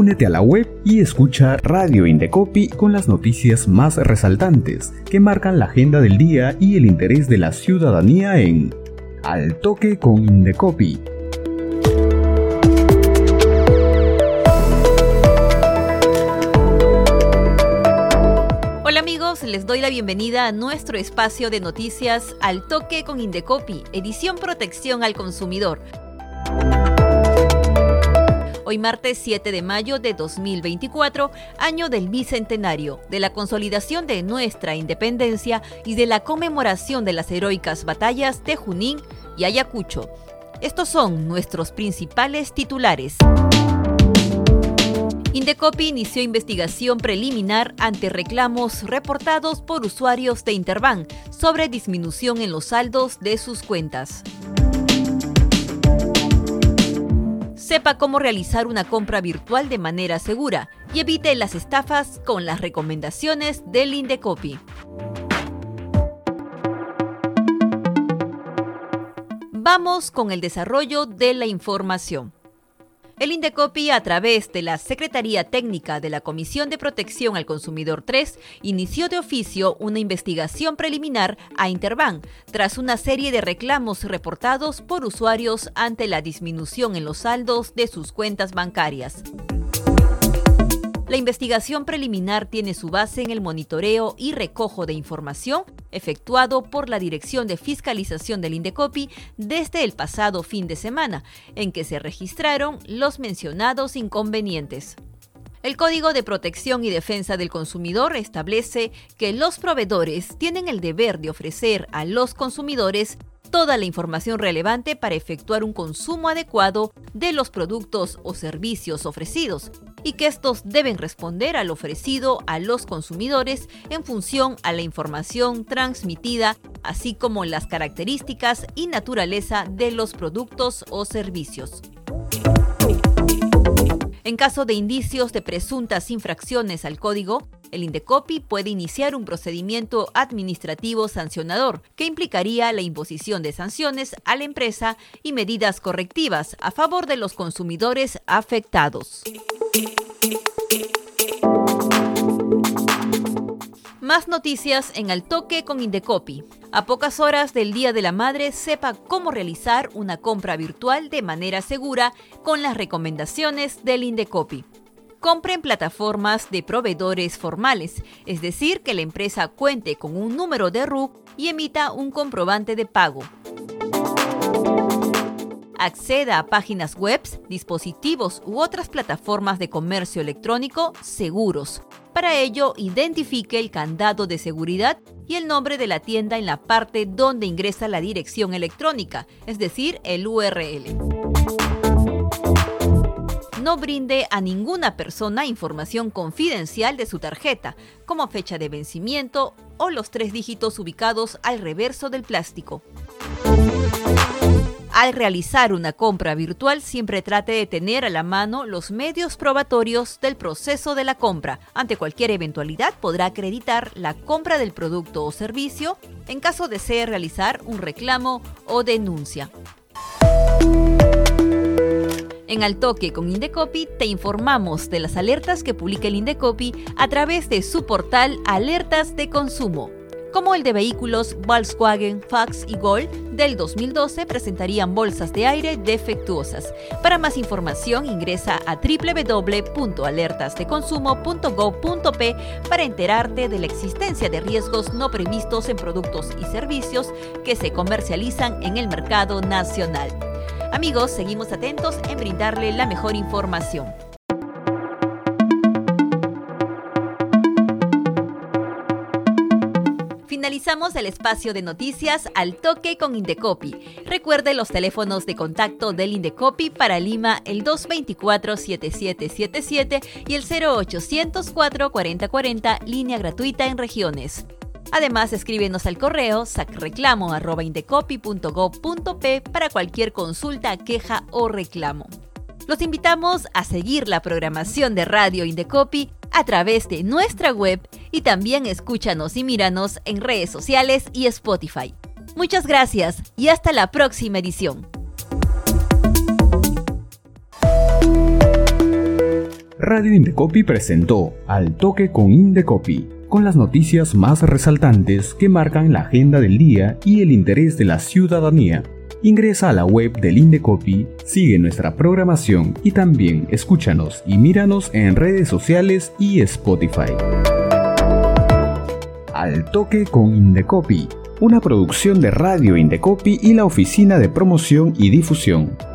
Únete a la web y escucha Radio Indecopi con las noticias más resaltantes que marcan la agenda del día y el interés de la ciudadanía en Al Toque con Indecopi. Hola amigos, les doy la bienvenida a nuestro espacio de noticias Al Toque con Indecopi, edición Protección al Consumidor. Hoy martes 7 de mayo de 2024, año del Bicentenario, de la consolidación de nuestra independencia y de la conmemoración de las heroicas batallas de Junín y Ayacucho. Estos son nuestros principales titulares. Indecopi inició investigación preliminar ante reclamos reportados por usuarios de Interbank sobre disminución en los saldos de sus cuentas. Sepa cómo realizar una compra virtual de manera segura y evite las estafas con las recomendaciones del Indecopi. Vamos con el desarrollo de la información. El Indecopi, a través de la Secretaría Técnica de la Comisión de Protección al Consumidor 3, inició de oficio una investigación preliminar a Interbank tras una serie de reclamos reportados por usuarios ante la disminución en los saldos de sus cuentas bancarias. La investigación preliminar tiene su base en el monitoreo y recojo de información efectuado por la Dirección de Fiscalización del Indecopi desde el pasado fin de semana, en que se registraron los mencionados inconvenientes. El Código de Protección y Defensa del Consumidor establece que los proveedores tienen el deber de ofrecer a los consumidores toda la información relevante para efectuar un consumo adecuado de los productos o servicios ofrecidos, y que estos deben responder al ofrecido a los consumidores en función a la información transmitida, así como las características y naturaleza de los productos o servicios. En caso de indicios de presuntas infracciones al código, el Indecopi puede iniciar un procedimiento administrativo sancionador que implicaría la imposición de sanciones a la empresa y medidas correctivas a favor de los consumidores afectados. Más noticias en Al Toque con Indecopi. A pocas horas del Día de la Madre, sepa cómo realizar una compra virtual de manera segura con las recomendaciones del Indecopi. Compre en plataformas de proveedores formales, es decir, que la empresa cuente con un número de RUC y emita un comprobante de pago. Acceda a páginas web, dispositivos u otras plataformas de comercio electrónico seguros. Para ello, identifique el candado de seguridad y el nombre de la tienda en la parte donde ingresa la dirección electrónica, es decir, el URL. No brinde a ninguna persona información confidencial de su tarjeta, como fecha de vencimiento o los 3 dígitos ubicados al reverso del plástico. Al realizar una compra virtual, siempre trate de tener a la mano los medios probatorios del proceso de la compra. Ante cualquier eventualidad, podrá acreditar la compra del producto o servicio en caso desee realizar un reclamo o denuncia. En Al Toque con Indecopi te informamos de las alertas que publica el Indecopi a través de su portal Alertas de Consumo. Como el de vehículos Volkswagen, Fox y Gol del 2012 presentarían bolsas de aire defectuosas. Para más información ingresa a www.alertasdeconsumo.gov.p para enterarte de la existencia de riesgos no previstos en productos y servicios que se comercializan en el mercado nacional. Amigos, seguimos atentos en brindarle la mejor información. Finalizamos el espacio de noticias Al Toque con Indecopi. Recuerde los teléfonos de contacto del Indecopi para Lima, el 224-7777 y el 0800-440-40, línea gratuita en regiones. Además, escríbenos al correo sacreclamo@indecopi.gov.p para cualquier consulta, queja o reclamo. Los invitamos a seguir la programación de Radio Indecopi a través de nuestra web y también escúchanos y míranos en redes sociales y Spotify. Muchas gracias y hasta la próxima edición. Radio Indecopi presentó Al Toque con Indecopi, con las noticias más resaltantes que marcan la agenda del día y el interés de la ciudadanía. Ingresa a la web del Indecopi, sigue nuestra programación y también escúchanos y míranos en redes sociales y Spotify. Al Toque con Indecopi, una producción de Radio Indecopi y la Oficina de Promoción y Difusión.